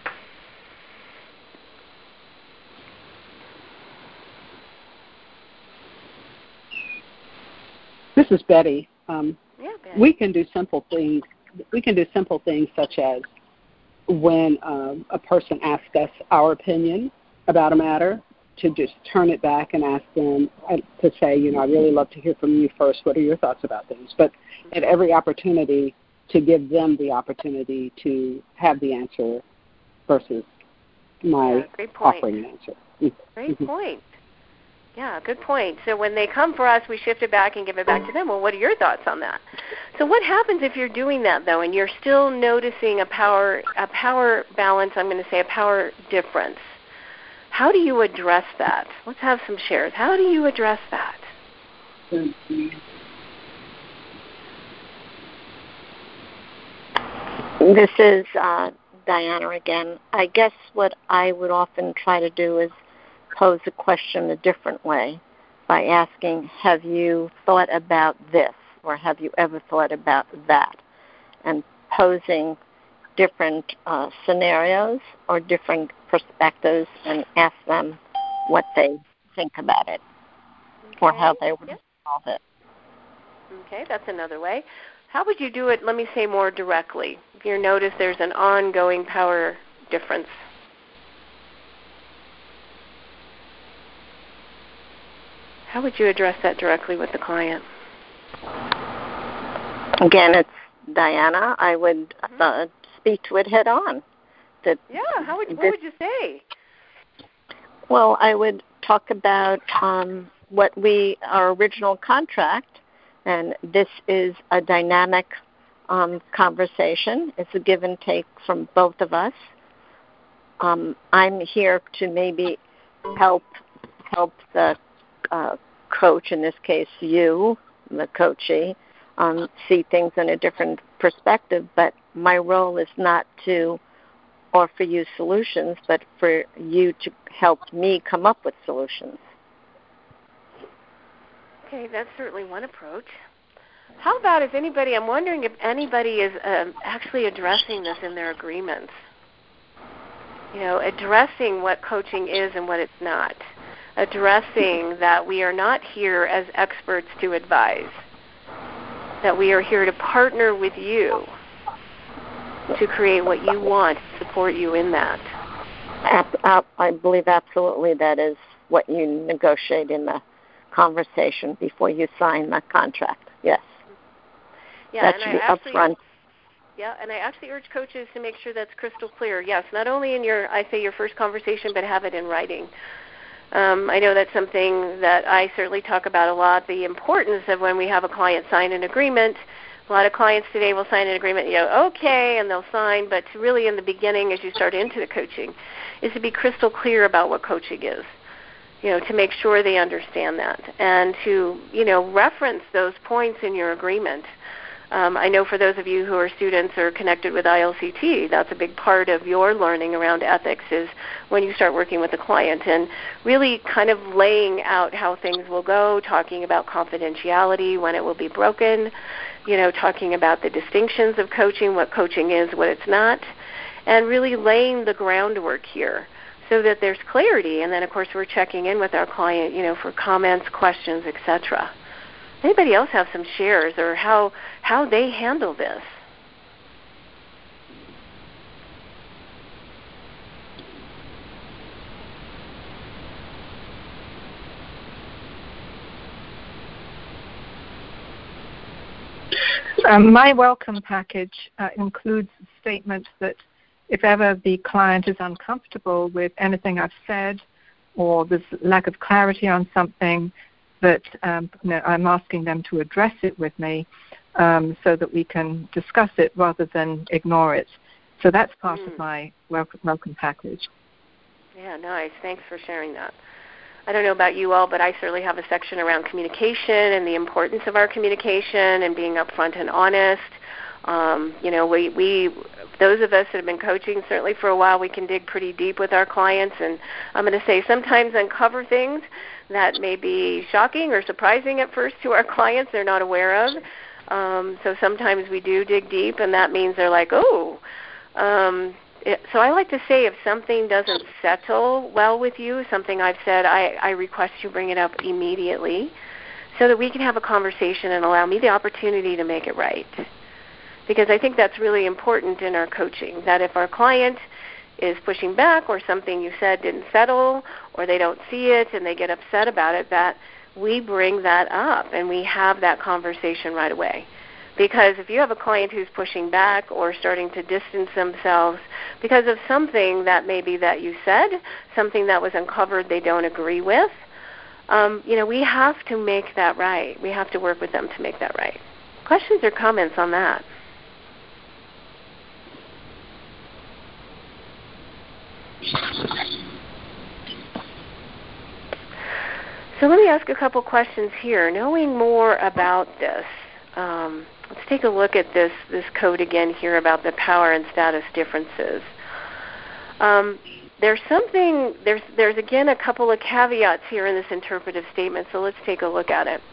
[SPEAKER 5] This is Betty. Um,
[SPEAKER 1] yeah, Betty.
[SPEAKER 5] We can do simple things. We can do simple things such as when um, a person asks us our opinion about a matter, to just turn it back and ask them uh, to say, you know, I really love to hear from you first. What are your thoughts about things? But at every opportunity, to give them the opportunity to have the answer versus my
[SPEAKER 1] yeah, great point.
[SPEAKER 5] offering an answer.
[SPEAKER 1] Great
[SPEAKER 5] Mm-hmm.
[SPEAKER 1] point. Yeah, good point. So when they come for us, we shift it back and give it back to them. Well, what are your thoughts on that? So what happens if you're doing that, though, and you're still noticing a power, a power balance, I'm going to say a power difference? How do you address that? Let's have some shares. How do you address that?
[SPEAKER 3] This is uh, Diana again. I guess what I would often try to do is pose a question a different way by asking, have you thought about this, or have you ever thought about that? And posing different uh, scenarios or different perspectives and ask them what they think about it,
[SPEAKER 1] okay.
[SPEAKER 3] or how they would
[SPEAKER 1] yep.
[SPEAKER 3] solve it.
[SPEAKER 1] Okay, that's another way. How would you do it, let me say more directly, if you notice there's an ongoing power difference? How would you address that directly with the client?
[SPEAKER 3] Again, it's Diana. I would uh, speak to it head on. That
[SPEAKER 1] yeah, how would,
[SPEAKER 3] this,
[SPEAKER 1] what would you say?
[SPEAKER 3] Well, I would talk about um, what we, our original contract, and this is a dynamic um, conversation. It's a give and take from both of us. Um, I'm here to maybe help help the uh, coach, in this case you, the coachee, um, see things in a different perspective, but my role is not to offer you solutions, but for you to help me come up with solutions.
[SPEAKER 1] Okay, that's certainly one approach. How about if anybody, I'm wondering if anybody is um, actually addressing this in their agreements. You know, addressing what coaching is and what it's not. Addressing that we are not here as experts to advise. That we are here to partner with you to create what you want, support you in that.
[SPEAKER 3] I believe absolutely that is what you negotiate in the conversation before you sign the contract. Yes.
[SPEAKER 1] Yeah,
[SPEAKER 3] that
[SPEAKER 1] and
[SPEAKER 3] should
[SPEAKER 1] I
[SPEAKER 3] be
[SPEAKER 1] actually,
[SPEAKER 3] upfront.
[SPEAKER 1] Yeah, and I actually urge coaches to make sure that's crystal clear. Yes, not only in your, I say, your first conversation, but have it in writing. Um, I know that's something that I certainly talk about a lot, the importance of when we have a client sign an agreement. A lot of clients today will sign an agreement, you know, okay, and they'll sign, but really in the beginning as you start into the coaching is to be crystal clear about what coaching is, you know, to make sure they understand that and to, you know, reference those points in your agreement. Um, I know for those of you who are students or connected with I L C T, that's a big part of your learning around ethics is when you start working with a client and really kind of laying out how things will go, talking about confidentiality, when it will be broken, you know, talking about the distinctions of coaching, what coaching is, what it's not, and really laying the groundwork here so that there's clarity. And then, of course, we're checking in with our client, you know, for comments, questions, et cetera. Anybody else have some shares or how how they handle this?
[SPEAKER 2] Um, my welcome package uh, includes a statement that if ever the client is uncomfortable with anything I've said or there's lack of clarity on something, that um, you know, I'm asking them to address it with me um, so that we can discuss it rather than ignore it. So that's part mm. of my welcome, welcome package.
[SPEAKER 1] Yeah, nice. Thanks for sharing that. I don't know about you all, but I certainly have a section around communication and the importance of our communication and being upfront and honest. Um, you know, we, we, those of us that have been coaching certainly for a while, we can dig pretty deep with our clients, and I'm going to say sometimes uncover things that may be shocking or surprising at first to our clients they're not aware of. Um, so sometimes we do dig deep, and that means they're like, oh. Um, it, so I like to say if something doesn't settle well with you, something I've said, I, I request you bring it up immediately so that we can have a conversation and allow me the opportunity to make it right. Because I think that's really important in our coaching, that if our client is pushing back or something you said didn't settle or they don't see it and they get upset about it, that we bring that up and we have that conversation right away. Because if you have a client who's pushing back or starting to distance themselves because of something that maybe that you said, something that was uncovered they don't agree with, um, you know, we have to make that right. We have to work with them to make that right. Questions or comments on that? So let me ask a couple questions here. Knowing more about this, um, let's take a look at this, this code again here about the power and status differences. Um, there's something, there's, there's again a couple of caveats here in this interpretive statement, so let's take a look at it.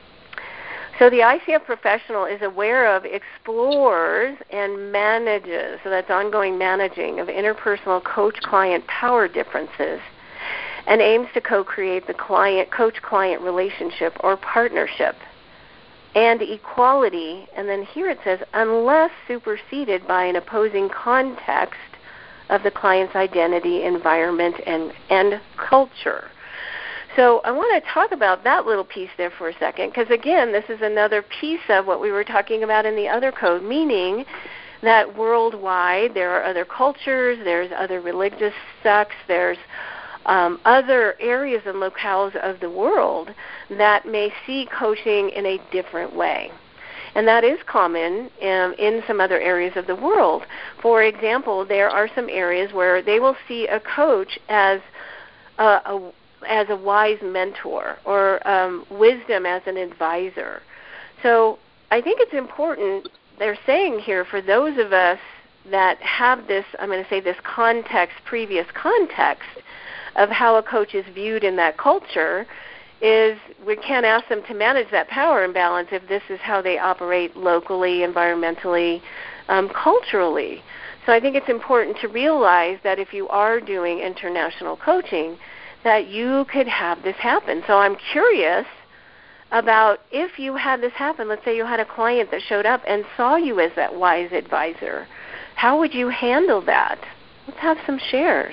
[SPEAKER 1] So the I C F professional is aware of, explores, and manages, so that's ongoing managing of interpersonal coach-client power differences, and aims to co-create the client coach-client relationship or partnership and equality, and then here it says, unless superseded by an opposing context of the client's identity, environment, and, and culture. So I want to talk about that little piece there for a second, because again, this is another piece of what we were talking about in the other code, meaning that worldwide there are other cultures, there's other religious sects, there's um, other areas and locales of the world that may see coaching in a different way. And that is common um, in some other areas of the world. For example, there are some areas where they will see a coach as a, a as a wise mentor or um, wisdom as an advisor. So I think it's important, they're saying here, for those of us that have this, I'm going to say this context, previous context of how a coach is viewed in that culture, is we can't ask them to manage that power imbalance if this is how they operate locally, environmentally, um, culturally. So I think it's important to realize that if you are doing international coaching, that you could have this happen. So I'm curious about if you had this happen. Let's say you had a client that showed up and saw you as that wise advisor. How would you handle that? Let's have some shares.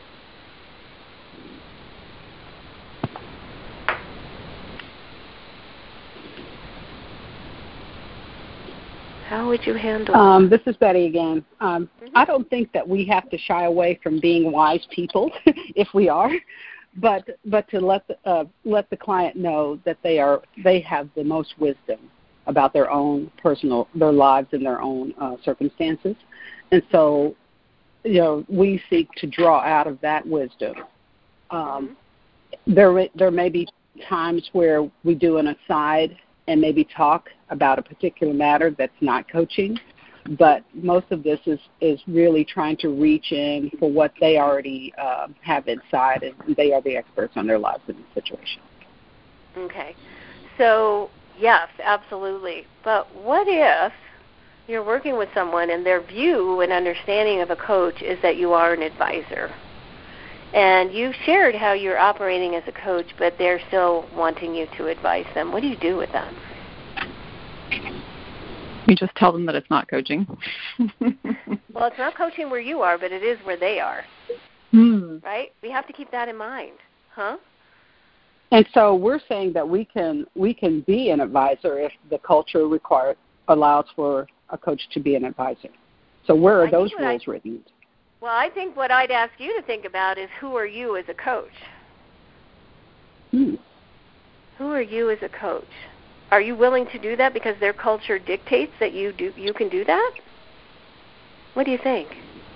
[SPEAKER 1] How would you handle
[SPEAKER 5] um,
[SPEAKER 1] that?
[SPEAKER 5] This is Betty again. Um, mm-hmm. I don't think that we have to shy away from being wise people, if we are, but but to let the, uh, let the client know that they are they have the most wisdom about their own personal their lives and their own uh, circumstances, and so you know we seek to draw out of that wisdom. Um, mm-hmm. There there may be times where we do an aside and maybe talk about a particular matter that's not coaching, but most of this is, is really trying to reach in for what they already uh, have inside, and they are the experts on their lives in the situation.
[SPEAKER 1] Okay. So, yes, absolutely. But what if you're working with someone and their view and understanding of a coach is that you are an advisor? And you shared how you're operating as a coach, but they're still wanting you to advise them. What do you do with them?
[SPEAKER 6] You just tell them that it's not coaching.
[SPEAKER 1] Well, it's not coaching where you are, but it is where they are.
[SPEAKER 5] Hmm.
[SPEAKER 1] Right? We have to keep that in mind. Huh?
[SPEAKER 5] And so we're saying that we can we can be an advisor if the culture requires allows for a coach to be an advisor. So where are those rules I, written?
[SPEAKER 1] Well, I think what I'd ask you to think about is who are you as a coach?
[SPEAKER 5] Hmm.
[SPEAKER 1] Who are you as a coach? Are you willing to do that because their culture dictates that you do you can do that? What do you think?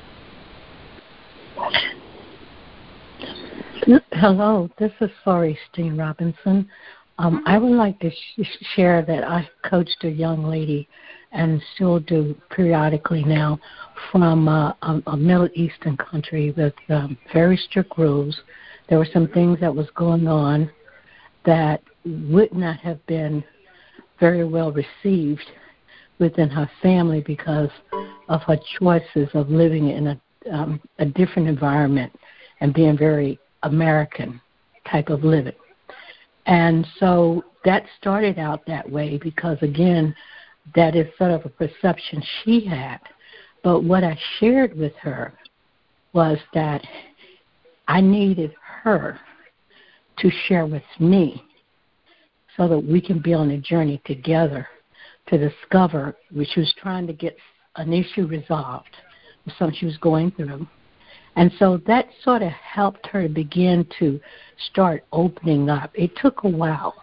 [SPEAKER 9] Hello, this is Laurie Steen Robinson. Um, mm-hmm. I would like to sh- share that I coached a young lady and still do periodically now from uh, a, a Middle Eastern country with um, very strict rules. There were some things that was going on that would not have been very well received within her family because of her choices of living in a, um, a different environment and being very American type of living. And so that started out that way because, again, that is sort of a perception she had. But what I shared with her was that I needed her to share with me so that we can be on a journey together to discover, which she was trying to get an issue resolved, something she was going through. And so that sort of helped her begin to start opening up. It took a while,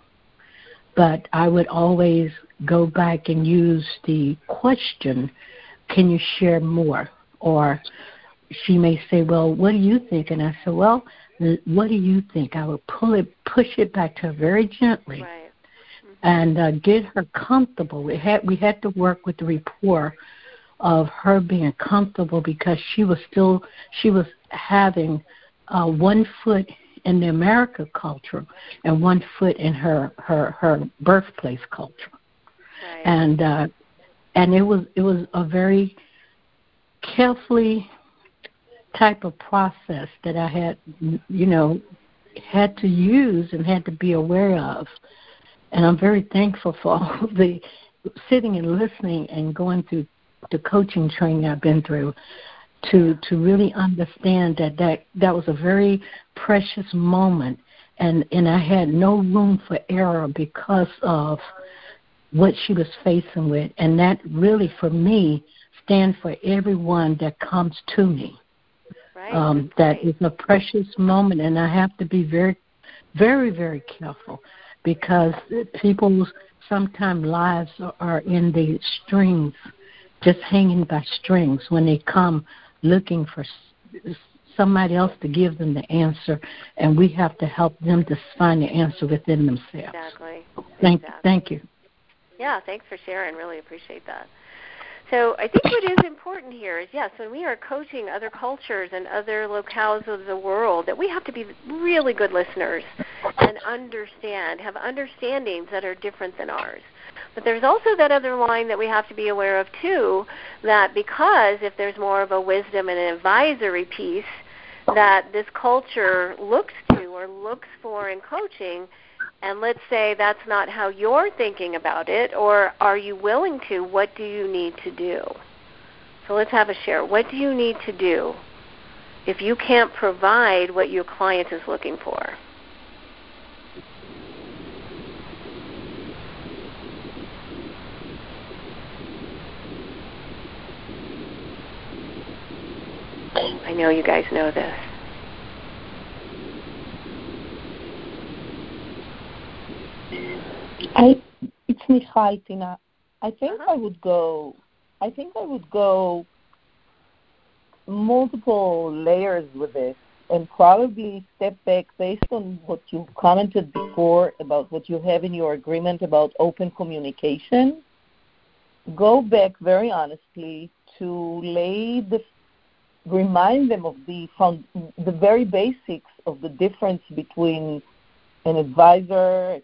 [SPEAKER 9] but I would always go back and use the question, can you share more? Or she may say, well, what do you think? And I said, well, what do you think? I would pull it, push it back to her very gently.
[SPEAKER 1] Right.
[SPEAKER 9] And uh, get her comfortable. We had we had to work with the rapport of her being comfortable because she was still she was having uh, one foot in the America culture and one foot in her her, her birthplace culture.
[SPEAKER 1] Right.
[SPEAKER 9] And uh, and it was it was a very carefully type of process that I had you know had to use and had to be aware of. And I'm very thankful for all the sitting and listening and going through the coaching training I've been through to to really understand that that, that was a very precious moment. And, and I had no room for error because of what she was facing with. And that really, for me, stands for everyone that comes to me.
[SPEAKER 1] Right.
[SPEAKER 9] Um, that is a precious moment, and I have to be very, very, very careful. Because people's sometimes lives are in the strings, just hanging by strings when they come looking for somebody else to give them the answer, and we have to help them to find the answer within themselves.
[SPEAKER 1] Exactly.
[SPEAKER 9] Thank,
[SPEAKER 1] exactly.
[SPEAKER 9] thank you.
[SPEAKER 1] Yeah, thanks for sharing. Really appreciate that. So I think what is important here is, yes, when we are coaching other cultures and other locales of the world, that we have to be really good listeners and understand, have understandings that are different than ours. But there's also that other line that we have to be aware of, too, that because if there's more of a wisdom and an advisory piece that this culture looks to or looks for in coaching, and let's say that's not how you're thinking about it, or are you willing to, what do you need to do? So let's have a share. What do you need to do if you can't provide what your client is looking for? I know you guys know this.
[SPEAKER 8] I, it's Michal, Tina. I think
[SPEAKER 1] Uh-huh.
[SPEAKER 8] I would go, I think I would go multiple layers with this and probably step back based on what you commented before about what you have in your agreement about open communication. Go back very honestly to lay the, remind them of the found, the very basics of the difference between an advisor,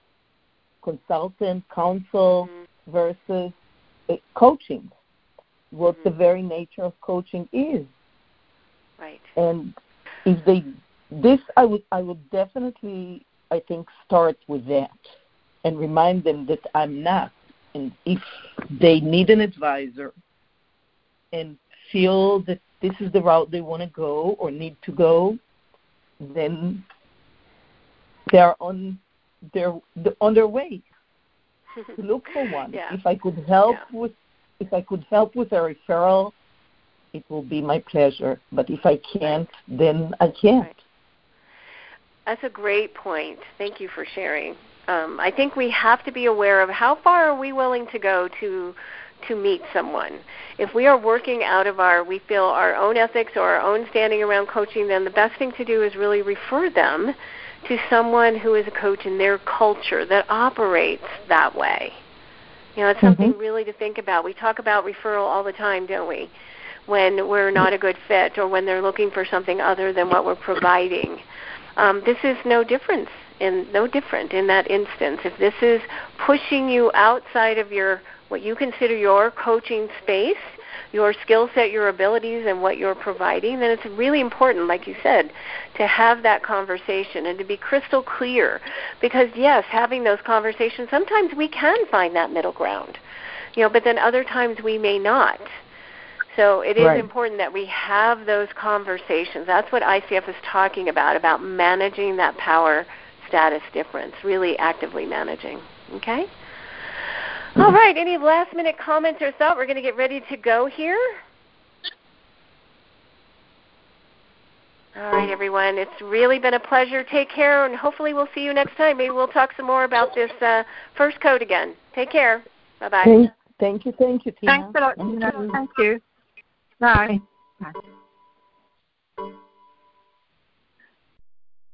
[SPEAKER 8] consultant, counsel
[SPEAKER 1] Mm-hmm.
[SPEAKER 8] versus uh, coaching, what
[SPEAKER 1] Mm-hmm.
[SPEAKER 8] the very nature of coaching is.
[SPEAKER 1] Right.
[SPEAKER 8] And if they, this I would, I would definitely, I think, start with that and remind them that I'm not. And if they need an advisor and feel that this is the route they want to go or need to go, then they're on their on their way to look for one.
[SPEAKER 1] Yeah.
[SPEAKER 8] If I could help
[SPEAKER 1] Yeah.
[SPEAKER 8] with if I could help with a referral, it will be my pleasure. But if I can't, right. then I can't.
[SPEAKER 1] Right. That's a great point. Thank you for sharing. Um, I think we have to be aware of how far are we willing to go to to meet someone. If we are working out of our, we feel our own ethics or our own standing around coaching, then the best thing to do is really refer them to someone who is a coach in their culture that operates that way. You know, it's something
[SPEAKER 8] mm-hmm.
[SPEAKER 1] really to think about. We talk about referral all the time, don't we? When we're not a good fit or when they're looking for something other than what we're providing. Um, this is no difference in no different in that instance. If this is pushing you outside of your what you consider your coaching space, your skill set, your abilities, and what you're providing, then it's really important, like you said, to have that conversation and to be crystal clear. Because, yes, having those conversations, sometimes we can find that middle ground, you know, but then other times we may not. So it is
[SPEAKER 8] right.
[SPEAKER 1] important that we have those conversations. That's what I C F is talking about, about managing that power status difference, really actively managing. Okay? All right, any last-minute comments or thought? We're going to get ready to go here. All right, everyone. It's really been a pleasure. Take care, and hopefully we'll see you next time. Maybe we'll talk some more about this uh, first code again. Take care. Bye-bye.
[SPEAKER 8] Thank, thank you. Thank you, Tina.
[SPEAKER 2] Thanks a lot, Tina. Thank you. Bye. Bye.